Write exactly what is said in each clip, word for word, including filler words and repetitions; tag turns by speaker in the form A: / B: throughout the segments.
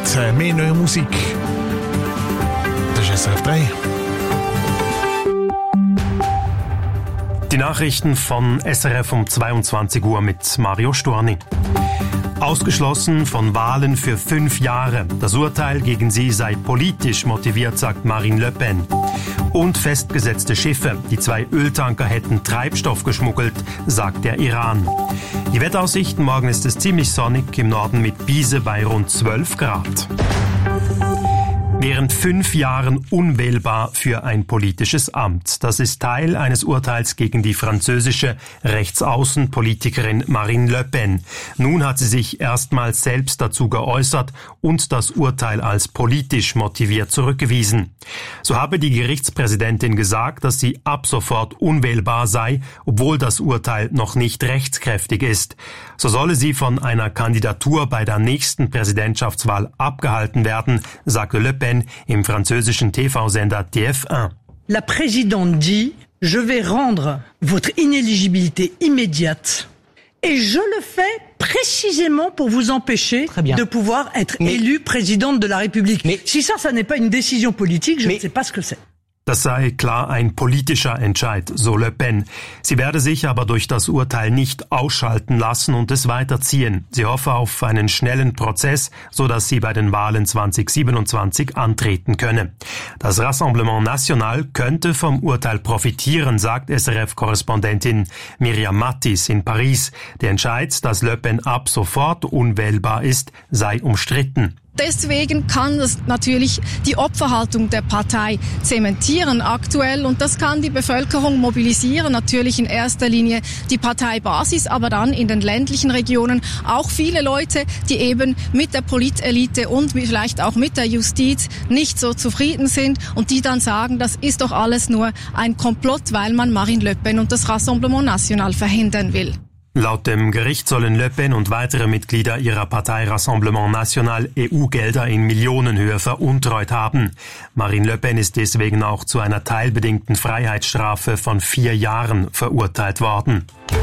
A: äh, mehr neue Musik. Das ist S R F drei.
B: Die Nachrichten von S R F um zweiundzwanzig Uhr mit Mario Storni. Ausgeschlossen von Wahlen für fünf Jahre. Das Urteil gegen sie sei politisch motiviert, sagt Marine Le Pen. Und festgesetzte Schiffe. Die zwei Öltanker hätten Treibstoff geschmuggelt, sagt der Iran. Die Wetteraussichten: Morgen ist es ziemlich sonnig, im Norden mit Biese bei rund zwölf Grad. Während fünf Jahren unwählbar für ein politisches Amt. Das ist Teil eines Urteils gegen die französische Rechtsaußenpolitikerin Marine Le Pen. Nun hat sie sich erstmals selbst dazu geäußert und das Urteil als politisch motiviert zurückgewiesen. So habe die Gerichtspräsidentin gesagt, dass sie ab sofort unwählbar sei, obwohl das Urteil noch nicht rechtskräftig ist. So solle sie von einer Kandidatur bei der nächsten Präsidentschaftswahl abgehalten werden, sagte Le Pen im französischen T V-Sender T F eins.
C: La présidente dit: Je vais rendre votre inéligibilité immédiate et je le fais précisément pour vous empêcher de pouvoir être mais, élue présidente de la République. Mais, si ça, ça n'est pas une décision politique, je mais, ne sais pas ce que c'est.
B: Das sei klar ein politischer Entscheid, so Le Pen. Sie werde sich aber durch das Urteil nicht ausschalten lassen und es weiterziehen. Sie hoffe auf einen schnellen Prozess, so dass sie bei den Wahlen zwanzig siebenundzwanzig antreten könne. Das Rassemblement National könnte vom Urteil profitieren, sagt S R F-Korrespondentin Myriam Mattis in Paris. Der Entscheid, dass Le Pen ab sofort unwählbar ist, sei umstritten.
D: Deswegen kann das natürlich die Opferhaltung der Partei zementieren aktuell und das kann die Bevölkerung mobilisieren, natürlich in erster Linie die Parteibasis, aber dann in den ländlichen Regionen auch viele Leute, die eben mit der Politelite und vielleicht auch mit der Justiz nicht so zufrieden sind und die dann sagen, das ist doch alles nur ein Komplott, weil man Marine Le Pen und das Rassemblement National verhindern will.
B: Laut dem Gericht sollen Le Pen und weitere Mitglieder ihrer Partei Rassemblement National E U-Gelder in Millionenhöhe veruntreut haben. Marine Le Pen ist deswegen auch zu einer teilbedingten Freiheitsstrafe von vier Jahren verurteilt worden.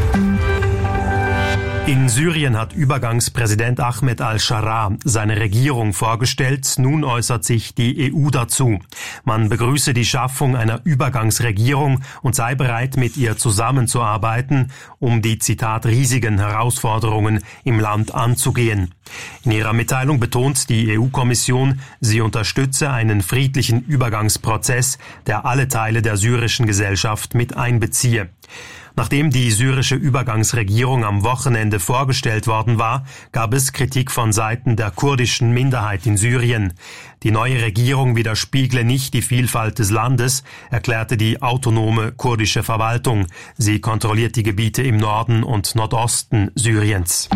B: In Syrien hat Übergangspräsident Ahmed al-Sharaa seine Regierung vorgestellt. Nun äußert sich die E U dazu. Man begrüße die Schaffung einer Übergangsregierung und sei bereit, mit ihr zusammenzuarbeiten, um die, Zitat, riesigen Herausforderungen im Land anzugehen. In ihrer Mitteilung betont die E U-Kommission, sie unterstütze einen friedlichen Übergangsprozess, der alle Teile der syrischen Gesellschaft mit einbeziehe. Nachdem die syrische Übergangsregierung am Wochenende vorgestellt worden war, gab es Kritik von Seiten der kurdischen Minderheit in Syrien. Die neue Regierung widerspiegle nicht die Vielfalt des Landes, erklärte die autonome kurdische Verwaltung. Sie kontrolliert die Gebiete im Norden und Nordosten Syriens.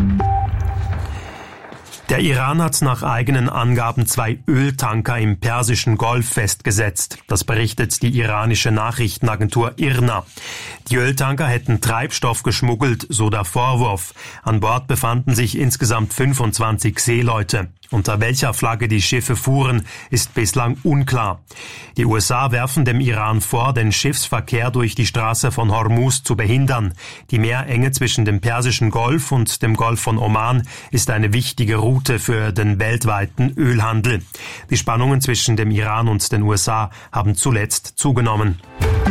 B: Der Iran hat nach eigenen Angaben zwei Öltanker im Persischen Golf festgesetzt. Das berichtet die iranische Nachrichtenagentur I R N A. Die Öltanker hätten Treibstoff geschmuggelt, so der Vorwurf. An Bord befanden sich insgesamt fünfundzwanzig Seeleute. Unter welcher Flagge die Schiffe fuhren, ist bislang unklar. Die U S A werfen dem Iran vor, den Schiffsverkehr durch die Straße von Hormuz zu behindern. Die Meerenge zwischen dem Persischen Golf und dem Golf von Oman ist eine wichtige Route für den weltweiten Ölhandel. Die Spannungen zwischen dem Iran und den U S A haben zuletzt zugenommen.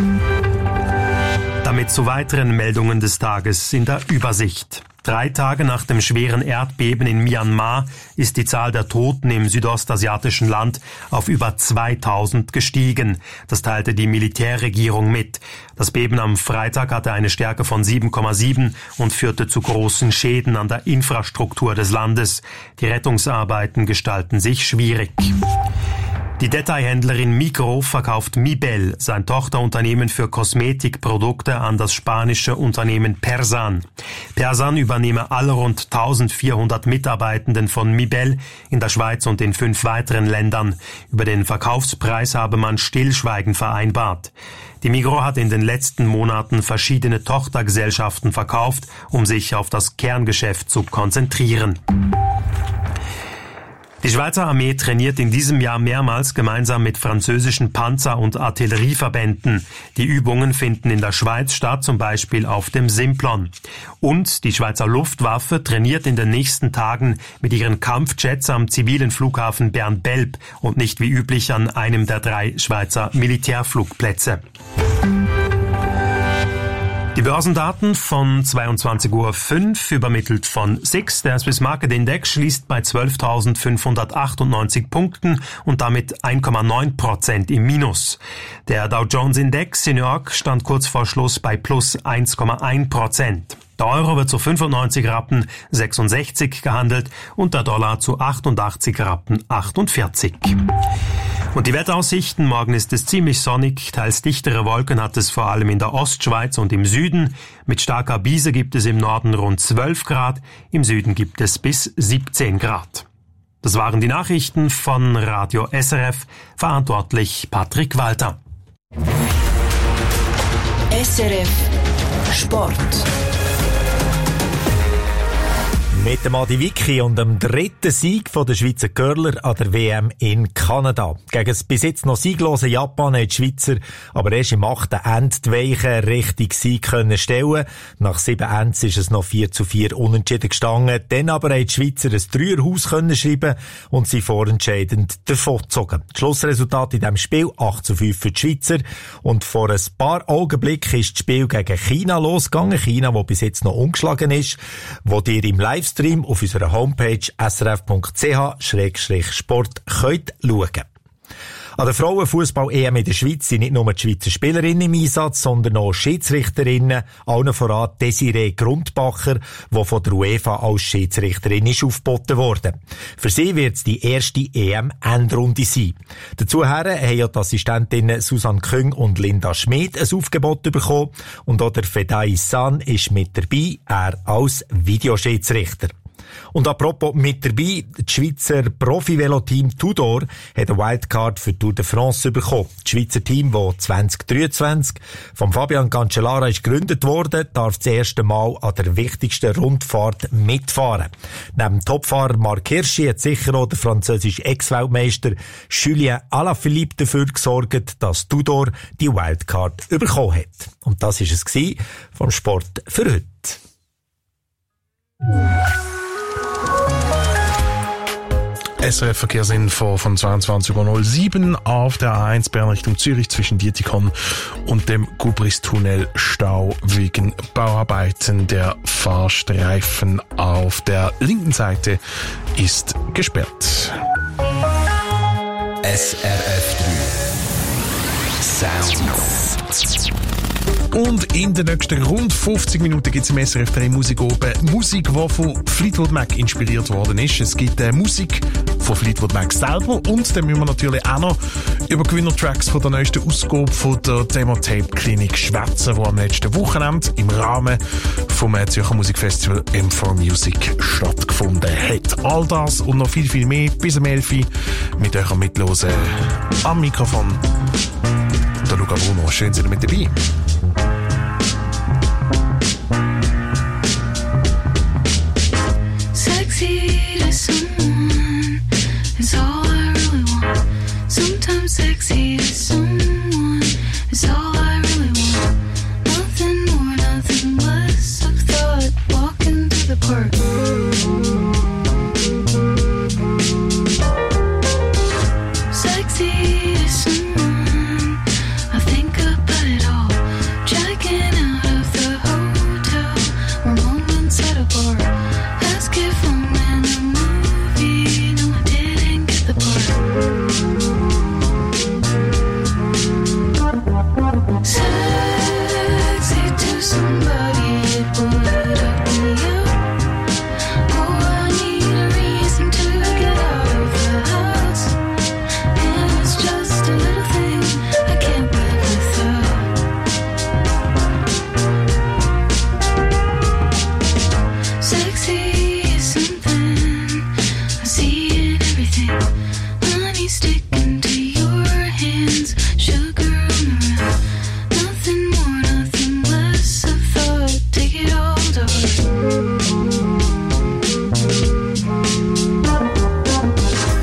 B: Damit zu weiteren Meldungen des Tages in der Übersicht. Drei Tage nach dem schweren Erdbeben in Myanmar ist die Zahl der Toten im südostasiatischen Land auf über zweitausend gestiegen. Das teilte die Militärregierung mit. Das Beben am Freitag hatte eine Stärke von sieben Komma sieben und führte zu großen Schäden an der Infrastruktur des Landes. Die Rettungsarbeiten gestalten sich schwierig. Die Detailhändlerin Migros verkauft Mibel, sein Tochterunternehmen für Kosmetikprodukte, an das spanische Unternehmen Persan. Persan übernehme alle rund eintausendvierhundert Mitarbeitenden von Mibel in der Schweiz und in fünf weiteren Ländern. Über den Verkaufspreis habe man Stillschweigen vereinbart. Die Migros hat in den letzten Monaten verschiedene Tochtergesellschaften verkauft, um sich auf das Kerngeschäft zu konzentrieren. Die Schweizer Armee trainiert in diesem Jahr mehrmals gemeinsam mit französischen Panzer- und Artillerieverbänden. Die Übungen finden in der Schweiz statt, zum Beispiel auf dem Simplon. Und die Schweizer Luftwaffe trainiert in den nächsten Tagen mit ihren Kampfjets am zivilen Flughafen Bern-Belp und nicht wie üblich an einem der drei Schweizer Militärflugplätze. Die Börsendaten von zweiundzwanzig Uhr fünf, übermittelt von S I X. Der Swiss Market Index schließt bei zwölftausendfünfhundertachtundneunzig Punkten und damit eins Komma neun Prozent im Minus. Der Dow Jones Index in New York stand kurz vor Schluss bei plus eins Komma eins Prozent. Der Euro wird zu fünfundneunzig Rappen sechsundsechzig gehandelt und der Dollar zu achtundachtzig Rappen achtundvierzig. Und die Wetteraussichten: Morgen ist es ziemlich sonnig, teils dichtere Wolken hat es vor allem in der Ostschweiz und im Süden. Mit starker Brise gibt es im Norden rund zwölf Grad, im Süden gibt es bis siebzehn Grad. Das waren die Nachrichten von Radio S R F, verantwortlich Patrick Walter.
E: S R F Sport.
F: Mit dem Adi Vicky und dem dritten Sieg der Schweizer Curler an der W M in Kanada. Gegen das bis jetzt noch sieglose Japan hat die Schweizer aber erst im achten End die Weichen richtig Sieg können stellen. Nach sieben Ends ist es noch vier zu vier unentschieden gestanden. Dann aber haben die Schweizer ein Dreierhaus können schreiben und sie vorentscheidend davongezogen. Das Schlussresultat in diesem Spiel acht zu fünf für die Schweizer. Und vor ein paar Augenblicken ist das Spiel gegen China losgegangen. China, wo bis jetzt noch ungeschlagen ist, wo dir im Livestream auf unserer Homepage s r f punkt c h slash sport könnt schauen. An der Frauenfußball-E M in der Schweiz sind nicht nur die Schweizer Spielerinnen im Einsatz, sondern auch Schiedsrichterinnen, allen voran Desiree Grundbacher, die von der UEFA als Schiedsrichterin ist aufgeboten worden. Für sie wird es die erste E M-Endrunde sein. Dazu haben ja die Assistentinnen Susanne Küng und Linda Schmid ein Aufgebot bekommen und auch der Fedai San ist mit dabei, er als Videoschiedsrichter. Und apropos mit dabei, das Schweizer Profi-Velo-Team Tudor hat eine Wildcard für Tour de France bekommen. Das Schweizer Team, das zwanzig dreiundzwanzig von Fabian Cancellara ist gegründet worden, darf das erste Mal an der wichtigsten Rundfahrt mitfahren. Neben dem Topfahrer Marc Hirschi hat sicher auch der französische Ex-Weltmeister Julien Alaphilippe dafür gesorgt, dass Tudor die Wildcard bekommen hat. Und das war es vom Sport für heute.
A: S R F Verkehrsinfo von zweiundzwanzig Uhr null sieben auf der A eins Bern Richtung Zürich zwischen Dietikon und dem Gubristunnel Stau wegen Bauarbeiten. Der Fahrstreifen auf der linken Seite ist gesperrt.
G: S R F drei Sounds.
A: Und in den nächsten rund fünfzig Minuten gibt es im S R F drei Musik oben. Musik, die von Fleetwood Mac inspiriert worden ist. Es gibt äh, Musik von Fleetwood Mac selber und dann müssen wir natürlich auch noch über Gewinnertracks von der neuesten Ausgabe von der Demo-Tape-Klinik schwätzen, die am letzten Wochenende im Rahmen vom äh, Zürcher Musikfestival M vier Music stattgefunden hat. All das und noch viel, viel mehr bis um elf Uhr mit euch am Mitlosen am Mikrofon. Der Luca Bruno, schön, sind ihr mit dabei.
H: Sexy to someone is all I really want. Sometimes sexy to someone is all I really want. Nothing more, nothing less. I've thought walking through the park. Sexy to someone, I think about it all. Checking out of the hotel or moments at a bar. Ask if I'm in a movie. No, I didn't get the part. Sexy to somebody, it would help me out. Oh, I need a reason to get out of the house. And it's just a little thing I can't live without. Sexy is something I see in everything. Money sticking to your hands, sugar on the run. Nothing more, nothing less. I thought, take it all to heart.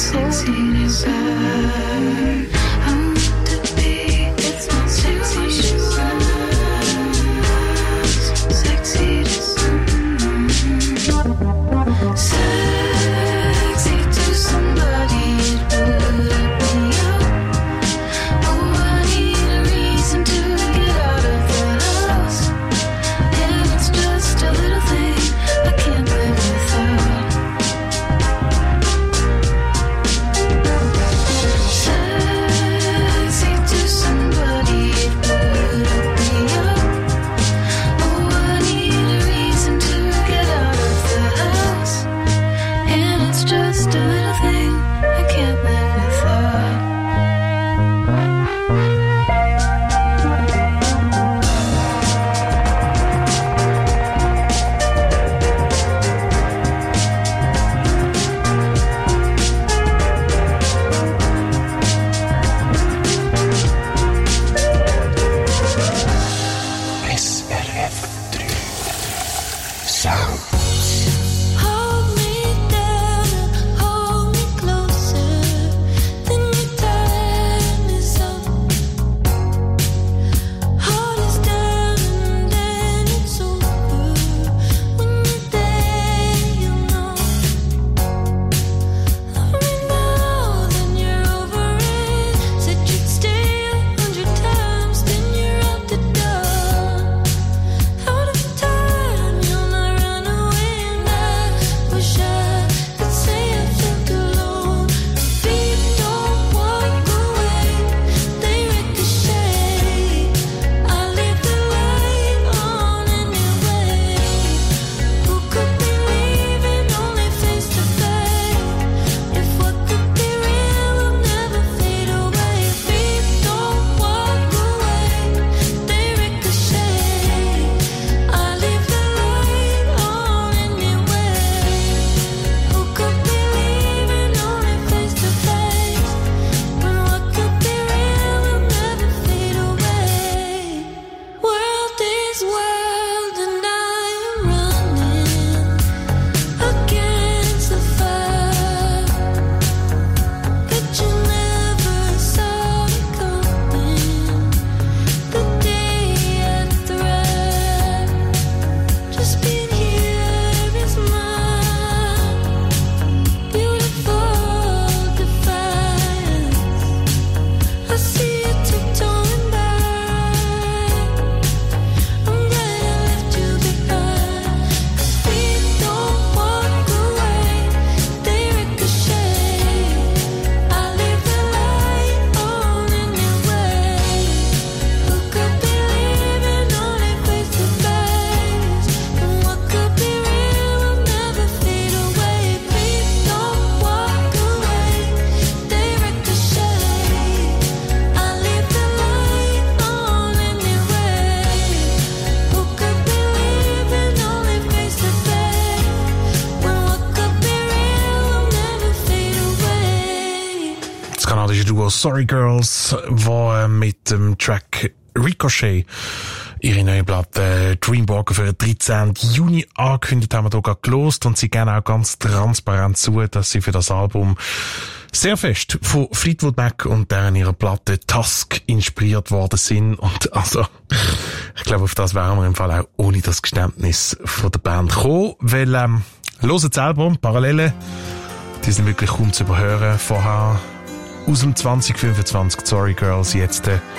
A: Sorry Girls, wo äh, mit dem Track Ricochet ihre neue Platte Dreamwalker für den dreizehnten Juni angekündigt haben, wir hier gerade gelost und sie geben auch ganz transparent zu, dass sie für das Album sehr fest von Fleetwood Mac und deren ihrer Platte Tusk inspiriert worden sind. Und also, ich glaube, auf das wären wir im Fall auch ohne das Geständnis von der Band gekommen, weil, ähm, hört das Album, Parallele, die sind wirklich kaum zu überhören. Vorher aus dem zwanzig fünfundzwanzig Sorry Girls, jetzt äh,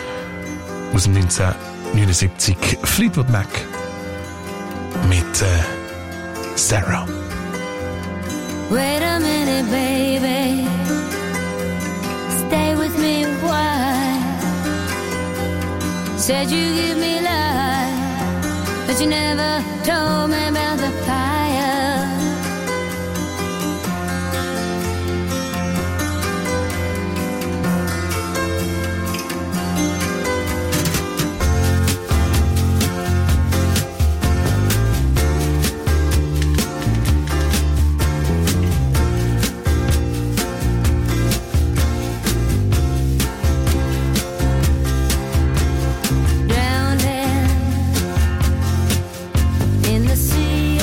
A: aus dem neunzehnhundertneunundsiebzig Fleetwood Mac mit äh, Sarah.
I: Wait a minute, baby. Stay with me a while. Said you give me life, but you never told me about the fire.
H: In the sea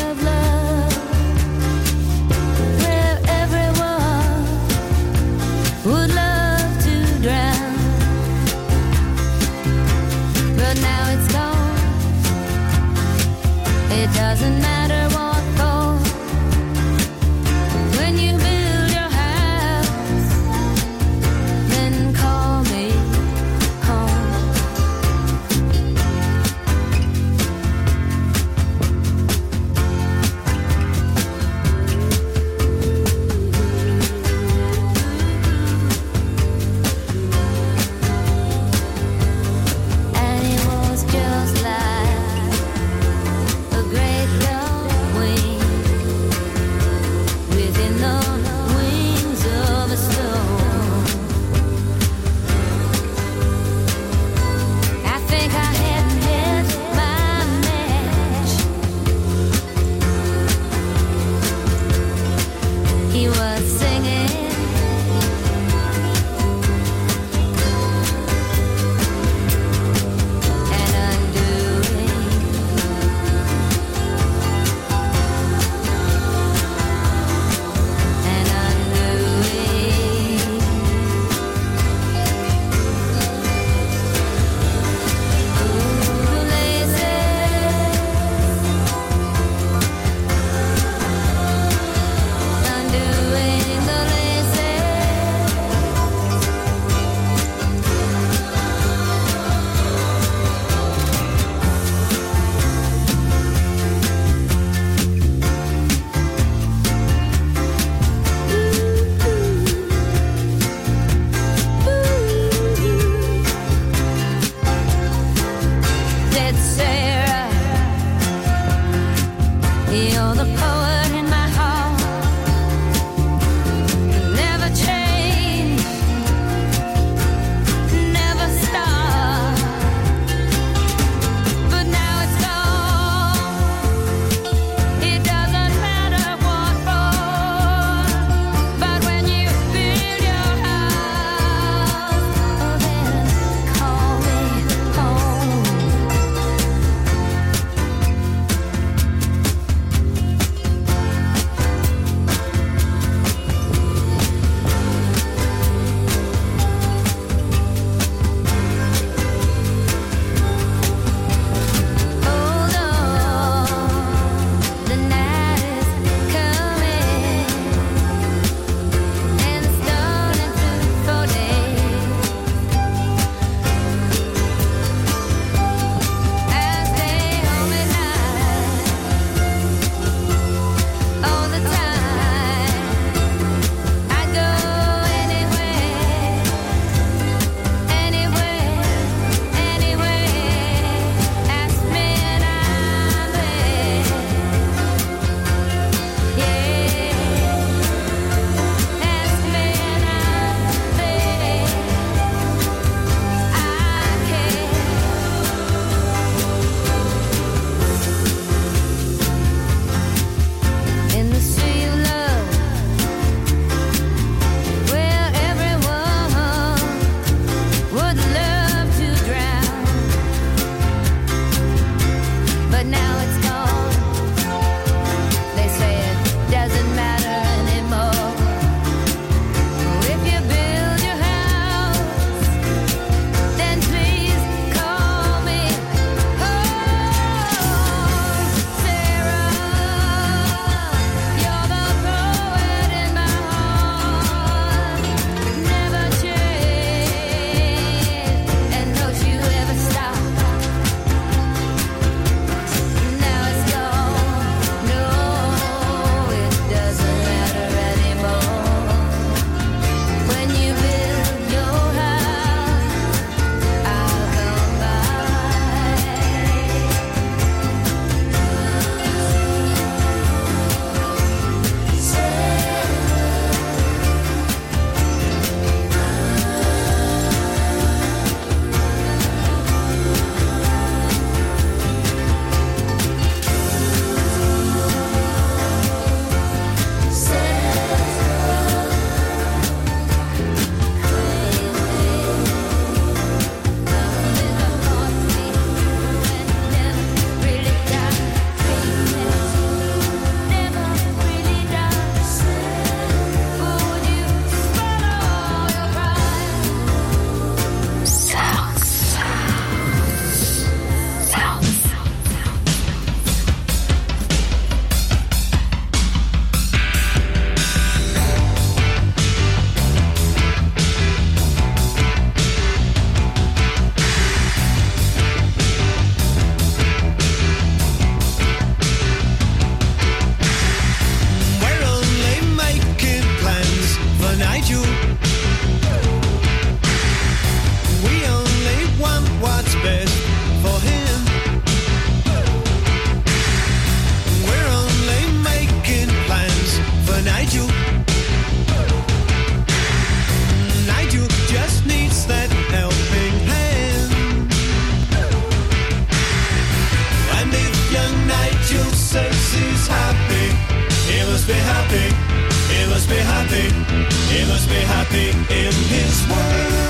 J: He must be happy in his world.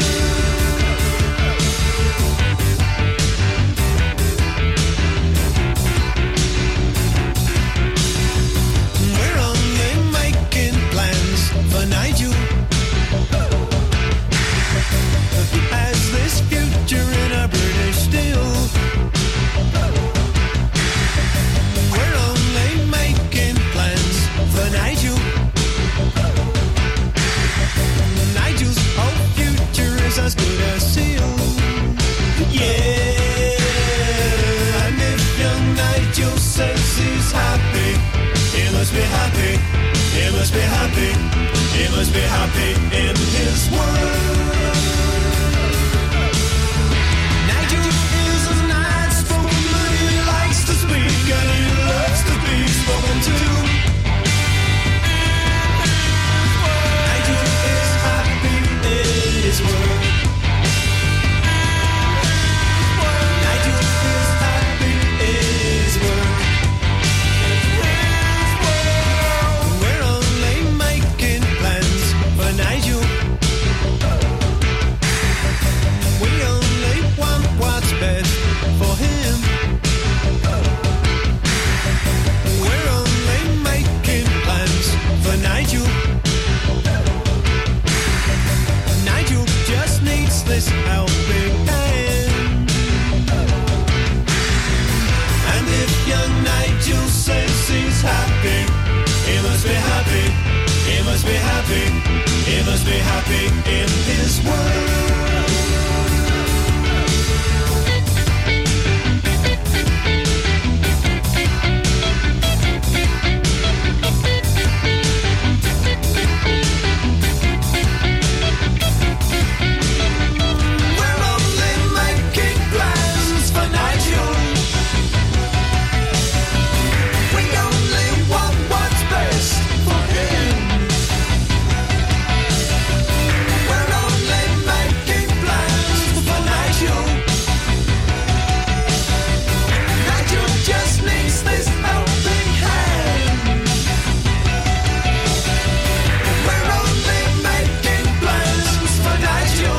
J: We're only making plans for Nigel. Has this future in a British steel? We're only making plans for Nigel. Nigel's whole future is as good as sealed. Yeah, and if young Nigel says he's happy, he must be happy, he must be happy, he must be happy in his world. Nigel is a nice spoken, but he likes to speak and he loves to be spoken to. Nigel is happy in his world. Nigel is happy in his world. We're only making plans for Nigel. We only want what's best for him. We're only making plans for Nigel. Nigel just needs this helping hand. And if young Nigel says he's happy, he must be happy, he must be happy, he must be happy in his world. We're only making plans for Nigel. We only want what's best for him. We're only making plans for Nigel. Nigel just needs this helping hand. We're only making plans for Nigel.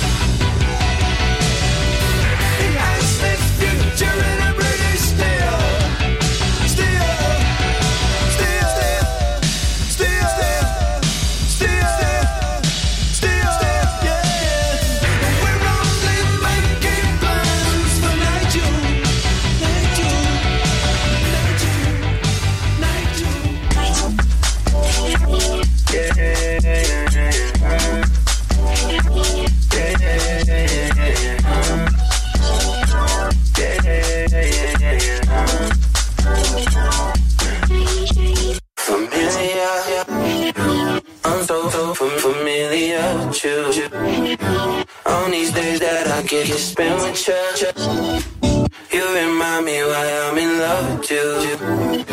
J: He has this future in a British steel. Steel. Steel. Steel. Steel. Steel. Steel. Yeah. We're only making plans for Nigel. Nigel. Nigel. Nigel.
K: Familiar, I'm so, so fam- familiar with you. On these days that I get to spend with you, you remind me why I'm in love with you.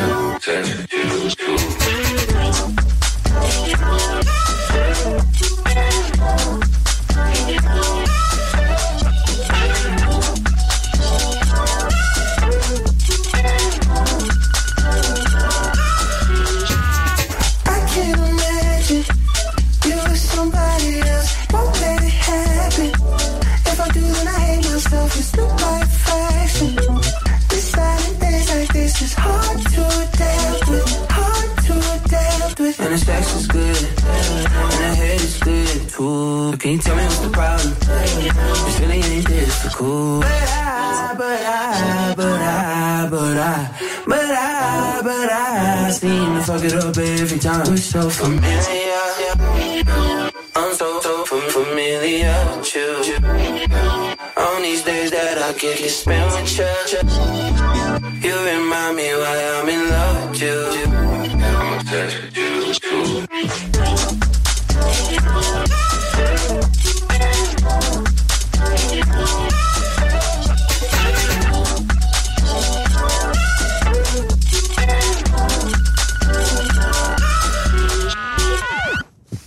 J: I can't imagine you with somebody else. Won't let it happen. If I do, then I hate myself. It's not like fashion. Deciding things like this is hard to adapt with. Hard to adapt with.
K: And the sex is good, and the head is good too. Can you tell me what's the problem? This really ain't difficult. But I, but I, but I, but I, but I, but I seem to fuck it up every time. We're so familiar. I'm so, so fam- familiar with you. On these days that I get to spend with you, you remind me why I'm in love with you. I'm obsessed with you too.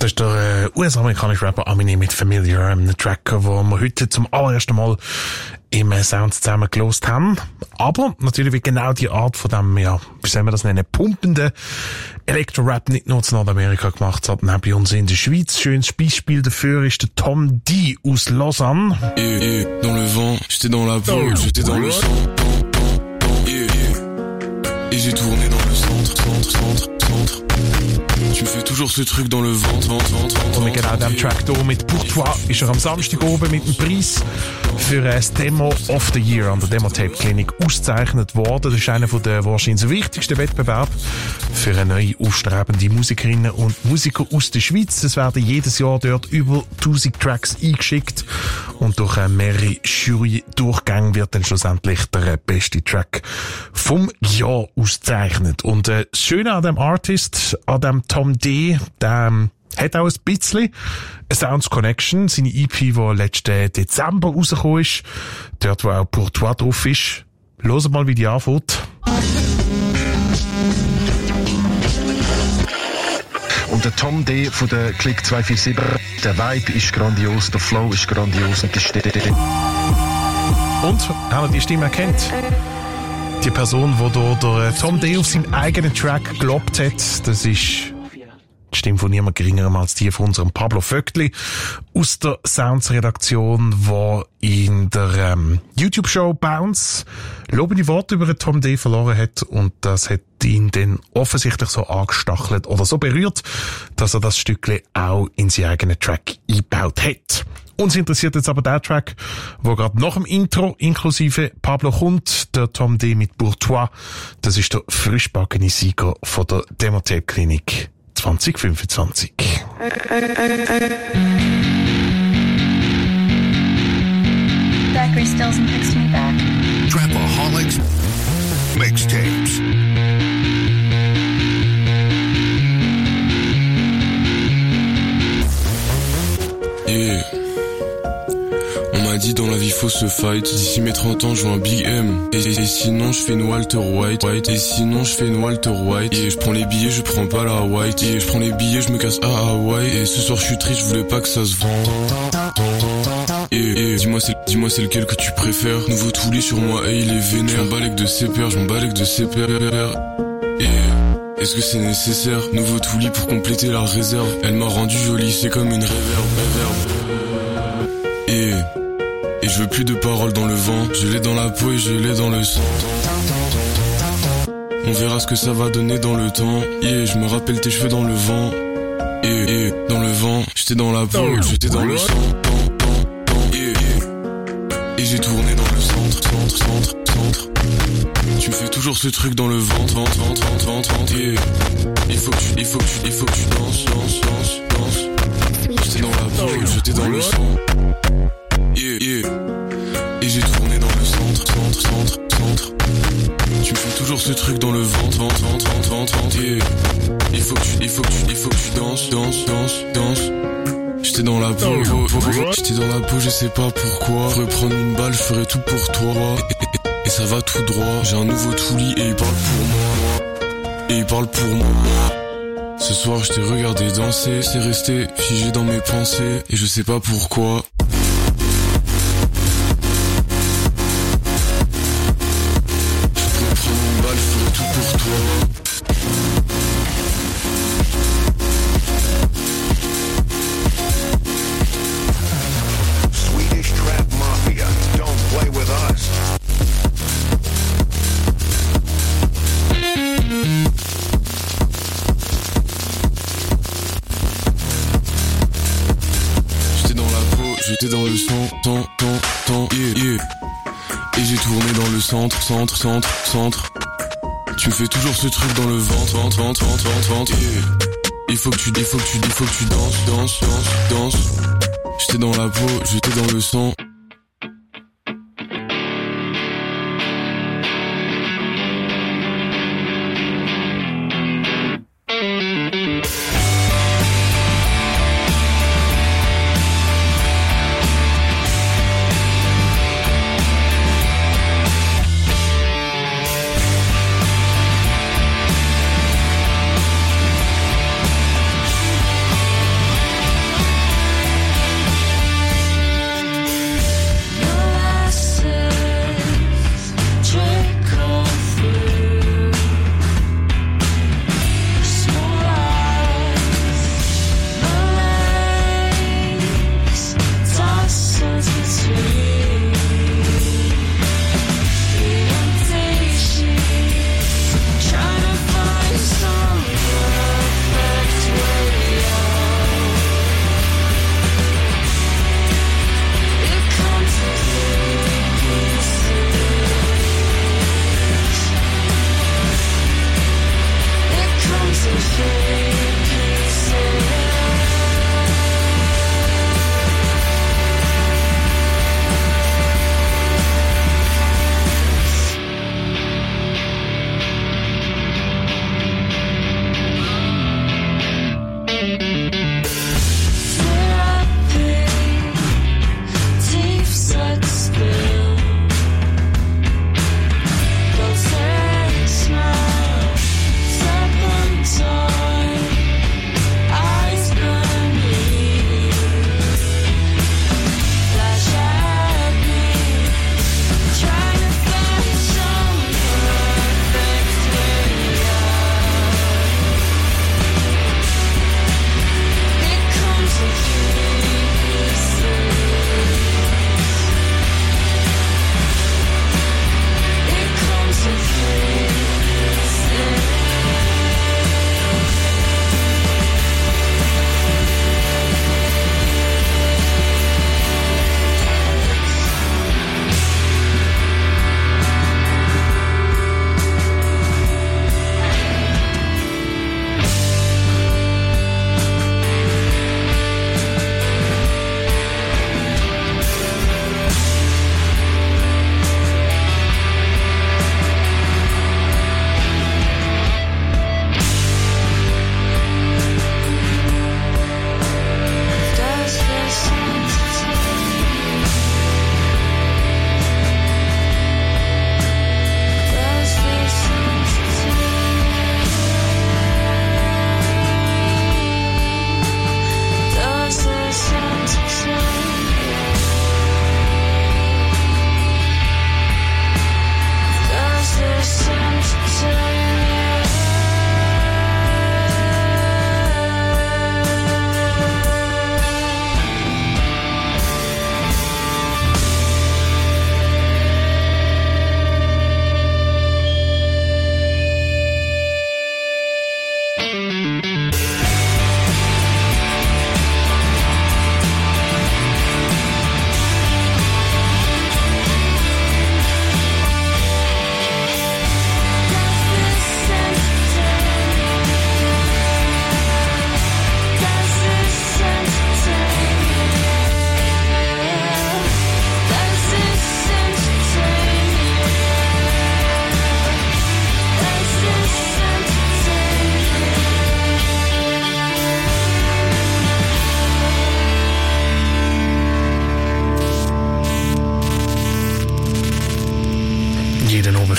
A: Das ist der äh, U S-amerikanische Rapper Eminem mit Familiar, einem Track, den wir heute zum allerersten Mal im äh, Sound zusammen gelost haben. Aber natürlich wird genau die Art von dem, ja, wie soll man das nennen, pumpenden Elektro-Rap nicht nur in Nordamerika gemacht, sondern auch bei uns in der Schweiz. Schönes Beispiel dafür ist der Tom D aus Lausanne.
L: Yeah, yeah, dans le vent, j'étais dans la peau, j'étais dans le sang. Yeah, yeah. Et j'ai tourné dans le centre, centre, centre, centre. Tu me fais toujours ce truc dans le ventre, ventre, ventre, ventre.
A: Und mit genau diesem Track hier mit Bourtois ist er am Samstag oben mit dem Preis für das Demo of the Year an der Demo-Tape-Klinik ausgezeichnet worden. Das ist einer der wahrscheinlich wichtigsten Wettbewerbe für eine neue aufstrebende Musikerinnen und Musiker aus der Schweiz. Es werden jedes Jahr dort über tausend Tracks eingeschickt und durch mehrere Jury-Durchgänge wird dann schlussendlich der beste Track vom Jahr ausgezeichnet. Und äh, das Schöne an dem Artist, an dem Tom D, der hat auch ein bisschen eine Sounds Connection. Seine E P, die letzten Dezember rausgekommen ist, dort wo auch Bourtois drauf ist. Hört mal, wie die anfängt.
M: Und der Tom D von der Click zwei vier sieben, der Vibe ist grandios, der Flow ist grandios und die Stimme.
A: Und, haben wir die Stimme erkannt? Die Person, die hier der Tom D auf seinem eigenen Track gelobt hat, das ist die Stimme von niemand geringerem als die von unserem Pablo Vögtli aus der Sounds-Redaktion, die in der ähm, YouTube-Show Bounce lobende Worte über Tom D verloren hat, und das hat ihn dann offensichtlich so angestachelt oder so berührt, dass er das Stückchen auch in seinen eigenen Track eingebaut hat. Uns interessiert jetzt aber der Track, wo gerade nach dem Intro inklusive Pablo kommt, der Tom D mit Bourtois. Das ist der frischbackene Sieger von der Demo-Tape-Klinik zwanzig fünfundzwanzig.
N: Zachary Stilson texted me back.
O: Trapaholics Mixtapes.
L: Yeah. On m'a dit dans la vie faut se fight. D'ici mes trente ans je veux un Big M. Et, et, et sinon je fais une Walter White. White. Et sinon je fais une Walter White. Et je prends les billets, je prends pas la White. Et je prends les billets, je me casse à Hawaii. Et ce soir je suis triste, je voulais pas que ça se vende. Et, et dis-moi c'est, dis-moi c'est lequel que tu préfères. Nouveau Touli sur moi, et il est vénère. J'en balèque de ses pères, j'en balèque de ses pères. Et est-ce que c'est nécessaire? Nouveau Touli pour compléter la réserve. Elle m'a rendu jolie, c'est comme une réverb, réverb. Et Et je veux plus de paroles dans le vent. Je l'ai dans la peau et je l'ai dans le sang. On verra ce que ça va donner dans le temps. Yeah, je me rappelle tes cheveux dans le vent. Et yeah, yeah, dans le vent, j'étais dans la peau, j'étais dans le sang. Yeah, yeah. Et j'ai tourné dans le centre, centre, centre, centre. Tu me fais toujours ce truc dans le ventre, ventre, ventre, ventre, ventre, ventre. Yeah. Il faut que tu, il faut que tu, il faut que tu danses, danses, danses, danses. J'étais dans la peau, j'étais dans le sang. Yeah, yeah. Et j'ai tourné dans le centre, centre, centre, centre. Tu me fais toujours ce truc dans le ventre, ventre, ventre, ventre, ventre, ventre. Yeah. Il faut que tu, il faut que tu, il faut que tu danses, danses, danses, danses. J'étais dans la peau, j'étais dans la peau, je sais pas pourquoi. Reprendre une balle, je ferai tout pour toi. Et, et, et ça va tout droit. J'ai un nouveau Touli et il parle pour moi. Et il parle pour moi. Ce soir, je t'ai regardé danser, c'est resté figé dans mes pensées. Et je sais pas pourquoi. Centre, centre, centre, centre. Tu me fais toujours ce truc dans le ventre, ventre, ventre, ventre, ventre, ventre. Yeah. Il faut que tu, il faut que tu, il faut que tu danses, danses, danses, danses. J'étais dans la peau, j'étais dans le sang.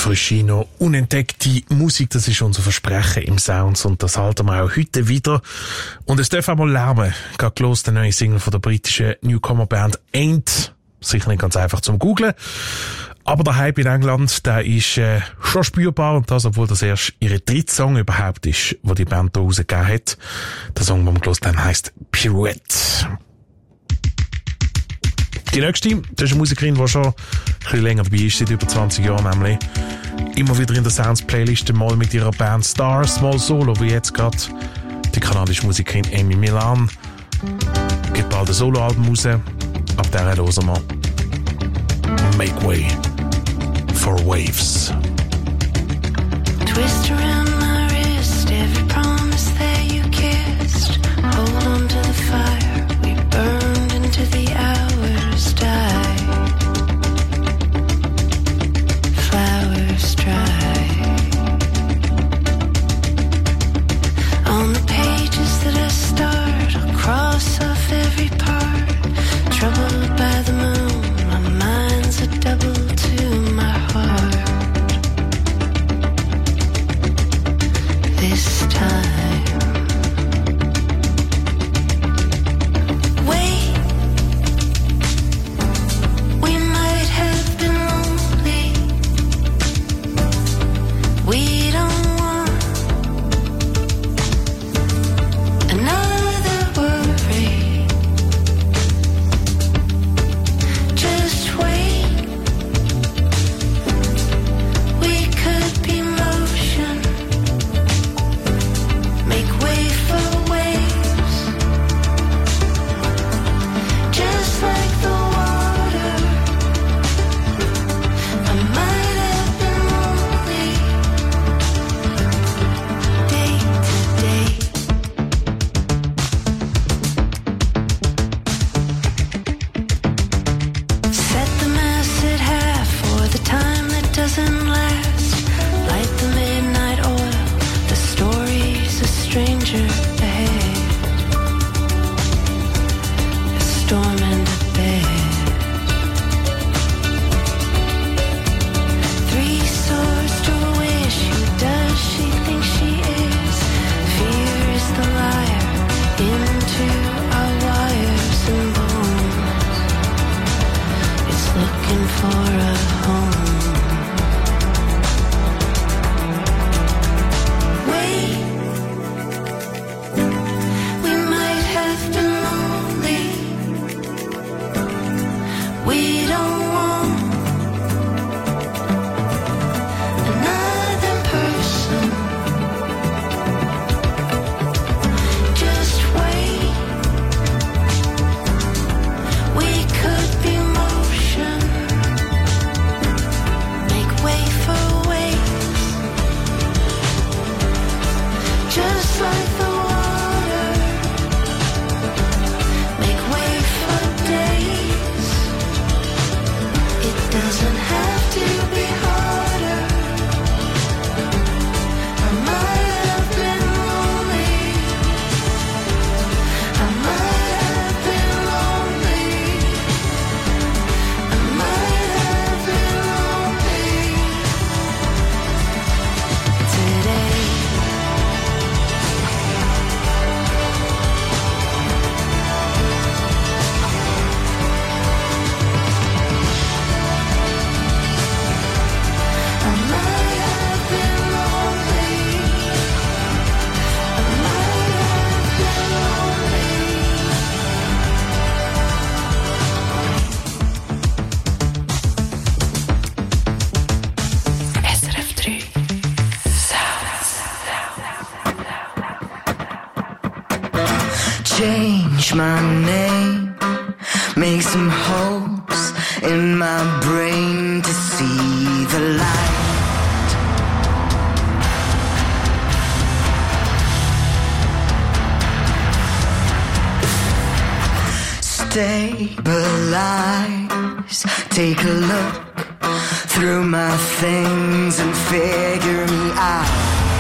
A: Frusciano, unentdeckte Musik, das ist unser Versprechen im Sounds und das halten wir auch heute wieder. Und es darf auch mal lärmen. Gerade gehört der neue Single von der britischen Newcomer-Band Ain't. Sicher nicht ganz einfach zum Googlen. Aber der Hype in England, der ist äh, schon spürbar und das, obwohl das erst ihre dritte Song überhaupt ist, wo die Band da rausgegeben hat. Der Song, den wir gehört haben, heisst Pirouette. Die nächste, das ist eine Musikerin, die schon ein bisschen länger dabei ist, seit über zwanzig Jahren nämlich. Immer wieder in der Sounds-Playlist, mal mit ihrer Band Stars, mal solo, wie jetzt gerade die kanadische Musikerin Amy Millan. Gibt bald ein Soloalbum raus, ab der hören wir Make Way for Waves.
H: Twist around my wrist, every promise that you kissed. Hold on to the fire, we burned into the hours, die. Flowers dry. On the pages that I start, I'll cross off every part. Troubled by the moon, my mind's a double to my heart. This time, wait, we might have been lonely. We don't want another worry. Just wait, we could be motion. Make way for waves, just like the water. I might have been lonely day to day. Set the mass at half for the time that doesn't last. Light the midnight oil, the story's a stranger ahead. A storm and a bed. Three swords to a wish, who does she think she is? Fear is the liar into our wires and bones. It's looking for a home. Wait, we might have been lonely. We don't want another person. Just wait, we could be motion. Make way for waves, just like the water. Make way for days. It doesn't have to be harder. I might have been lonely. I might have been lonely. I might have been lonely today. I might have been lonely. I might have been lonely. S R F tre
P: Change my name, make some holes in my brain to see the light. Stabilize, take a look through my things and figure me out.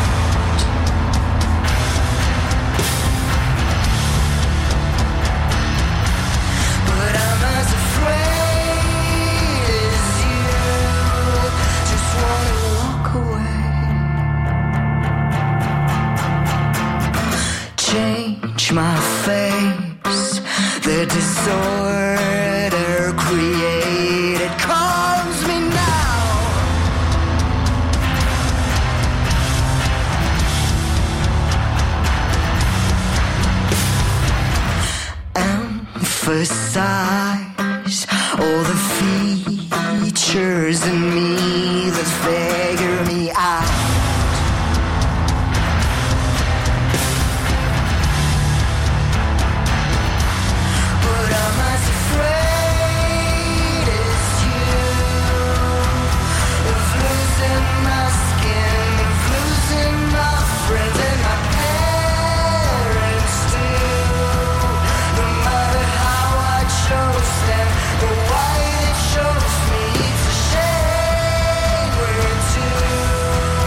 P: But I'm as afraid as you. Just wanna disorder created calms me now. Emphasize all the features in me that figure me out. Chose me, it's a shame we're two.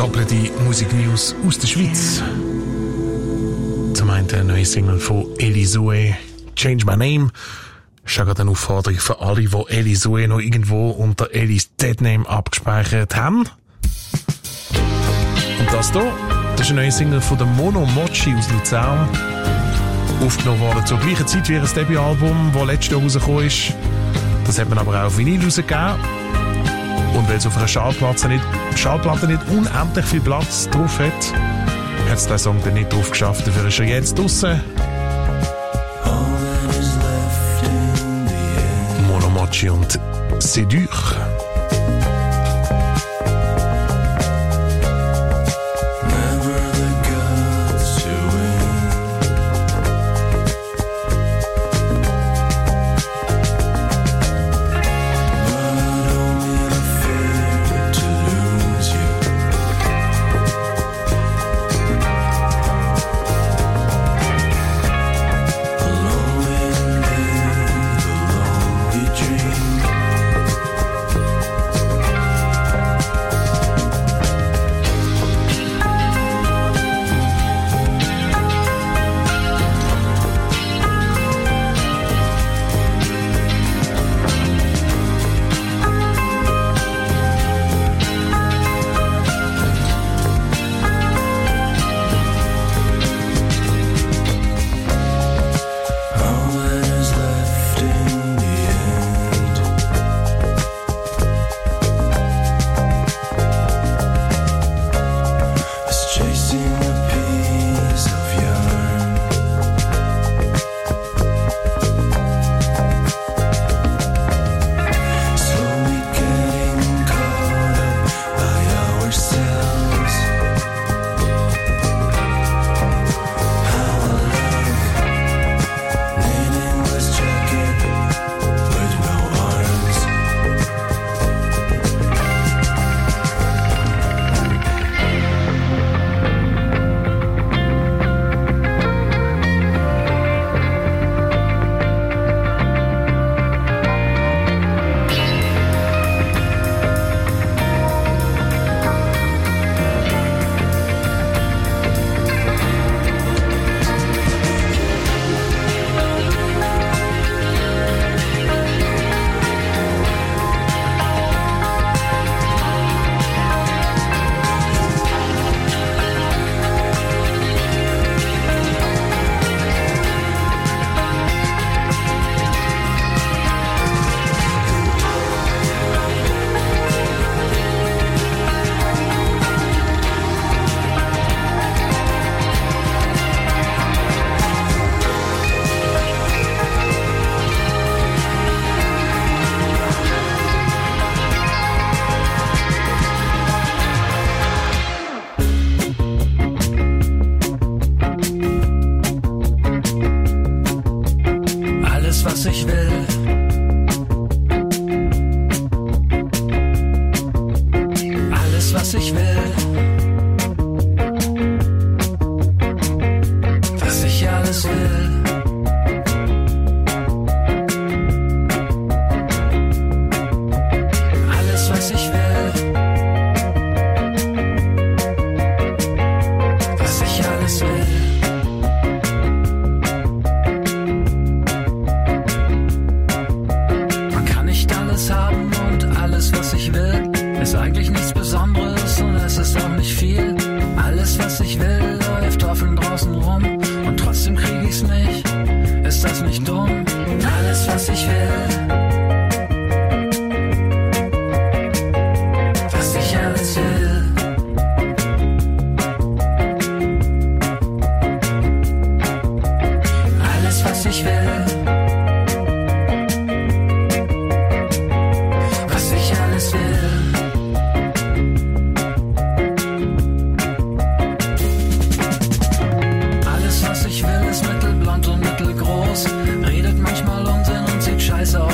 A: stapeln die Musiknews aus der Schweiz. Zum einen eine neue Single von Elisue, Change My Name. Das ist ja gerade eine Aufforderung für alle, die Elisue noch irgendwo unter Elis Deadname abgespeichert haben. Und das hier, das ist eine neue Single von der Mono Mochi aus Luzern. Aufgenommen worden zur gleichen Zeit wie ihr Debütalbum, das letztes Jahr rausgekommen ist. Das hat man aber auch auf Vinyl rausgegeben. Und weil es auf einer Schallplatte nicht, Schallplatte nicht unendlich viel Platz drauf hat, hat es den Song dann nicht drauf geschafft. Dafür ist er jetzt draussen. Mono Mochi und C'est dur.
J: Alles, was ich will, ist mittelblond und mittelgroß. Redet manchmal Unsinn und sieht scheiße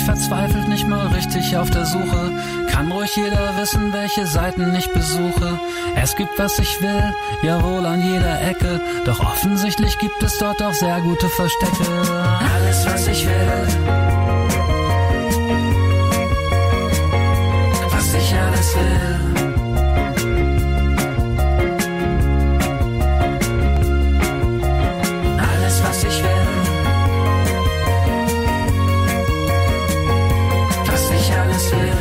Q: verzweifelt nicht mal richtig auf der Suche. Kann ruhig jeder wissen, welche Seiten ich besuche. Es gibt, was ich will, jawohl an jeder Ecke. Doch offensichtlich gibt es dort auch sehr gute Verstecke. Alles, was ich will, was ich alles will. Alles, was ich will, was ich alles will.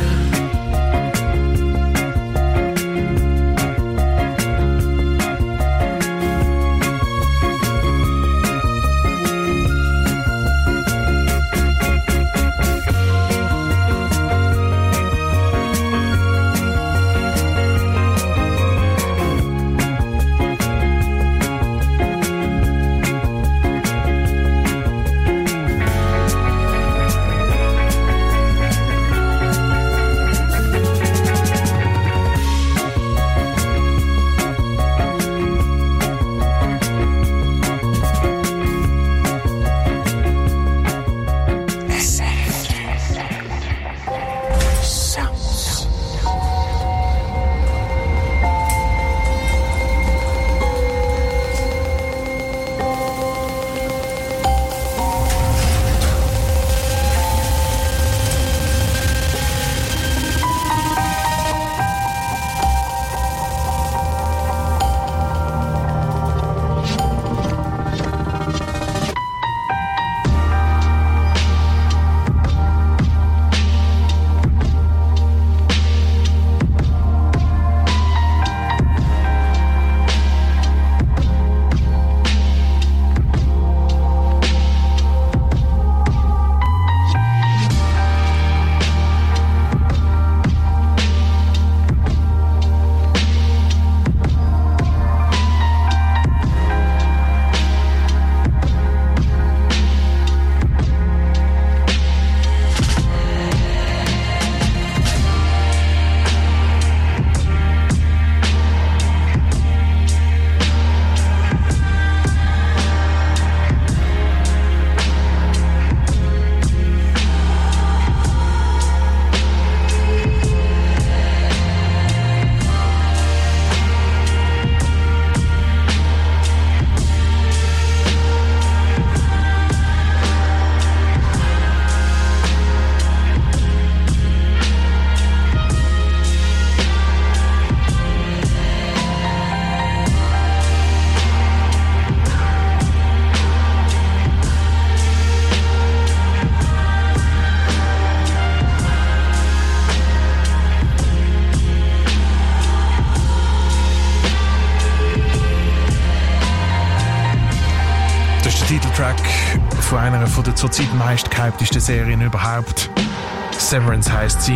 A: Titeltrack von einer von der zurzeit meist gehyptesten Serien überhaupt. Severance heisst sie.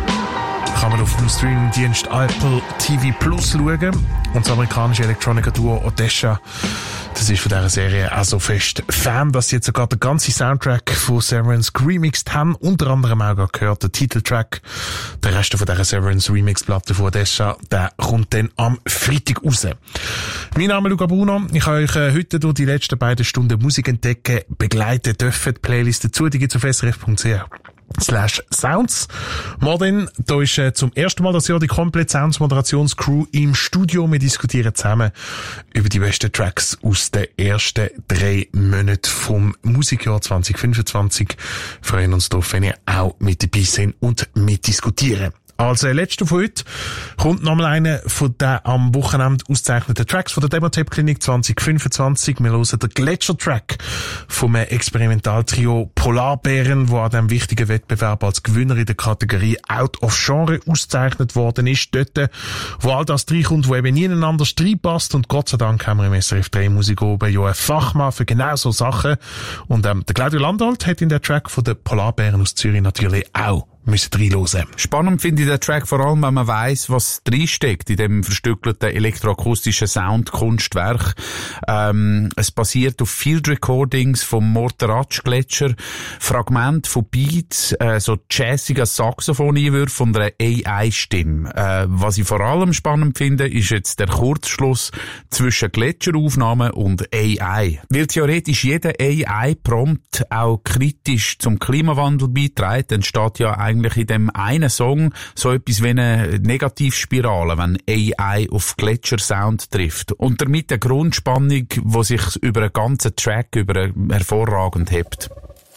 A: Kann man auf dem Streamingdienst Apple T V Plus schauen. Und das amerikanische Electronica-Duo Odesha, das ist von dieser Serie auch so fest Fan, dass sie jetzt sogar den ganzen Soundtrack von Severance geremixed haben. Unter anderem auch gehört der Titeltrack. Der Rest von dieser Severance Remix-Platte von Odesha, der kommt dann am Freitag raus. Mein Name ist Luca Bruno. Ich habe euch heute durch die letzten beiden Stunden Musik entdecken begleiten dürfen. Die Playlist dazu, die gibt es auf s r f punkt c h slash sounds. Morgen, da ist äh, zum ersten Mal das Jahr die komplette Sounds-Moderationscrew im Studio. Wir diskutieren zusammen über die besten Tracks aus den ersten drei Monaten vom Musikjahr zwanzig fünfundzwanzig. Freuen uns darauf, wenn ihr auch mit dabei seid und mitdiskutieren. Als äh, letzter von heute kommt nochmal einer von den am Wochenende ausgezeichneten Tracks von der Demo-Tape-Klinik zwanzig fünfundzwanzig. Wir hören den Gletscher-Track vom äh, Experimentaltrio Polarbären, wo an diesem wichtigen Wettbewerb als Gewinner in der Kategorie Out of Genre ausgezeichnet worden ist. Dort, wo all das reinkommt, wo eben niemand anders reinpasst. Und Gott sei Dank haben wir im S R F drei Musik oben ja einen Fachmann für genau so Sachen. Und ähm, der Claudio Landolt hat in der Track von den Polarbären aus Zürich natürlich auch müssen reinhören.
R: Spannend finde ich den Track vor allem, wenn man weiss, was drinsteckt in dem verstückelten elektroakustischen Soundkunstwerk. Ähm, es basiert auf Field Recordings vom Morteratsch-Gletscher, Fragment von Beats, äh, so jazziger Saxophon-Einwürfe und einer A I-Stimme. Äh, was ich vor allem spannend finde, ist jetzt der Kurzschluss zwischen Gletscheraufnahmen und A I. Weil theoretisch jeder A I-Prompt auch kritisch zum Klimawandel beiträgt, entsteht ja eigentlich in dem einen Song so etwas wie eine Negativspirale, wenn A I auf Gletschersound trifft. Und damit eine Grundspannung, die sich über einen ganzen Track über hervorragend hebt.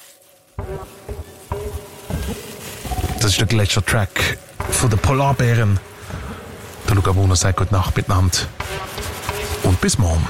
A: Das ist der Gletscher-Track von den Polarbären. Der Luca Bruno sagt gute Nacht miteinander und bis morgen.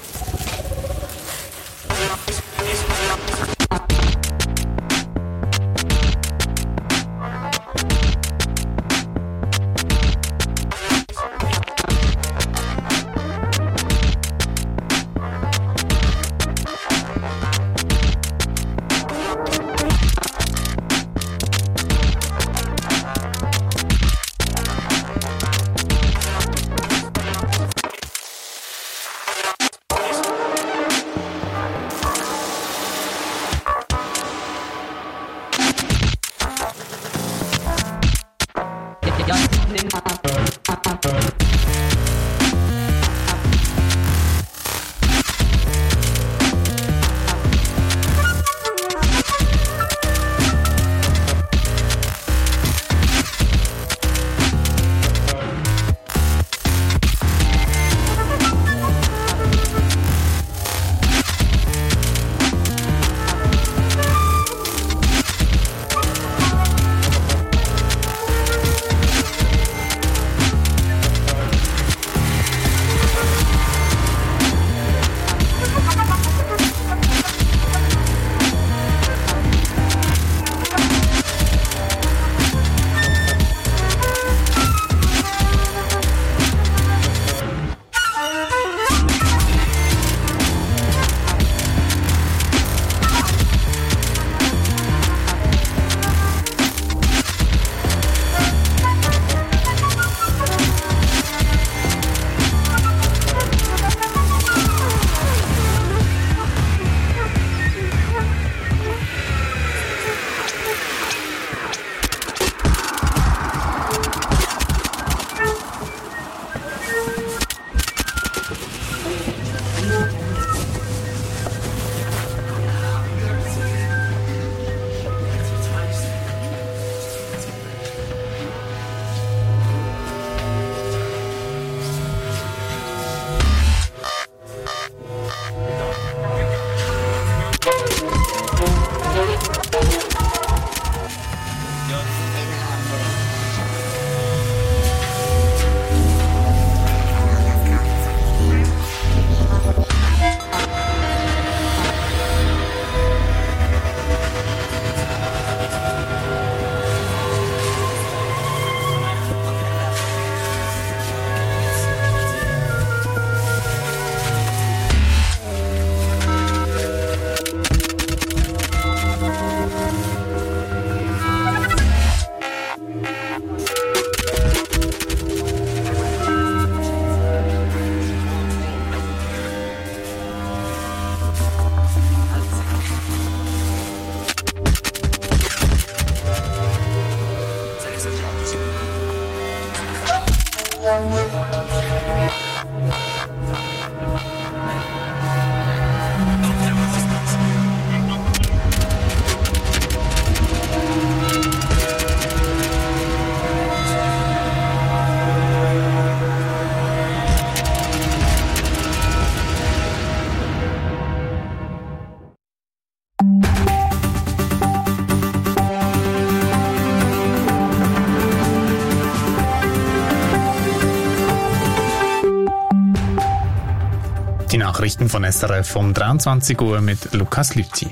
S: Nachrichten von S R F um dreiundzwanzig Uhr mit Lukas Lüthi.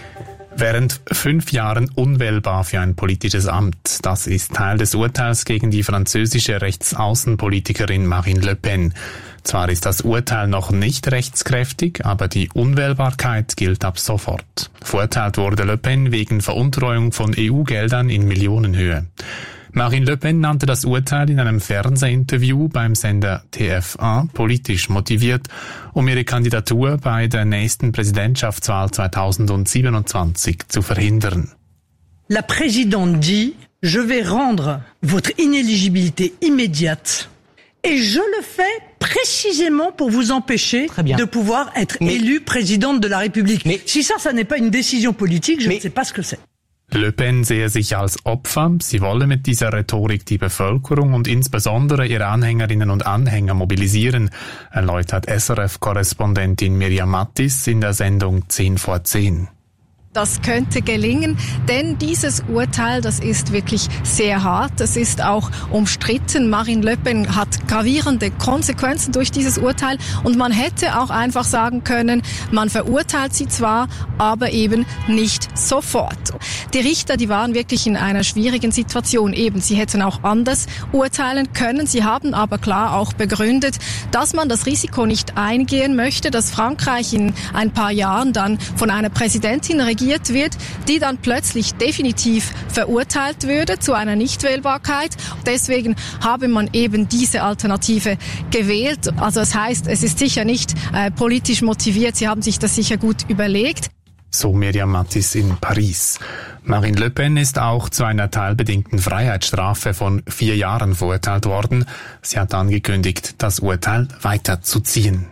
S: Während fünf Jahren unwählbar für ein politisches Amt. Das ist Teil des Urteils gegen die französische Rechtsaußenpolitikerin Marine Le Pen. Zwar ist das Urteil noch nicht rechtskräftig, aber die Unwählbarkeit gilt ab sofort. Verurteilt wurde Le Pen wegen Veruntreuung von E U-Geldern in Millionenhöhe. Marine Le Pen nannte das Urteil in einem Fernsehinterview beim Sender T F eins politisch motiviert, um ihre Kandidatur bei der nächsten Präsidentschaftswahl zweitausendsiebenundzwanzig zu verhindern.
C: La présidente dit, je vais rendre votre inéligibilité immédiate. Et je le fais précisément pour vous empêcher de pouvoir être mais, élue présidente de la République. Mais, si ça, ça n'est pas une décision politique, je mais, ne sais pas ce que c'est.
S: Le Pen sehe sich als Opfer. Sie wolle mit dieser Rhetorik die Bevölkerung und insbesondere ihre Anhängerinnen und Anhänger mobilisieren, erläutert S R F-Korrespondentin Mirjam Mattis in der Sendung zehn vor zehn.
D: Das könnte gelingen, denn dieses Urteil, das ist wirklich sehr hart. Es ist auch umstritten. Marine Le Pen hat gravierende Konsequenzen durch dieses Urteil und man hätte auch einfach sagen können, man verurteilt sie zwar, aber eben nicht sofort. Die Richter, die waren wirklich in einer schwierigen Situation. Eben, sie hätten auch anders urteilen können. Sie haben aber klar auch begründet, dass man das Risiko nicht eingehen möchte, dass Frankreich in ein paar Jahren dann von einer Präsidentin regiert wird, die dann plötzlich definitiv verurteilt würde zu einer Nichtwählbarkeit. Deswegen habe man eben diese Alternative gewählt. Also das heißt, es ist sicher nicht äh, politisch motiviert. Sie haben sich das sicher gut überlegt.
S: So Mirjam Mattis in Paris. Marine Le Pen ist auch zu einer teilbedingten Freiheitsstrafe von vier Jahren verurteilt worden. Sie hat angekündigt, das Urteil weiterzuziehen.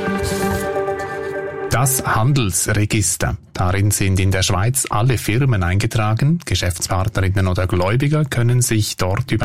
S: Das Handelsregister. Darin sind in der Schweiz alle Firmen eingetragen. Geschäftspartnerinnen oder Gläubiger können sich dort über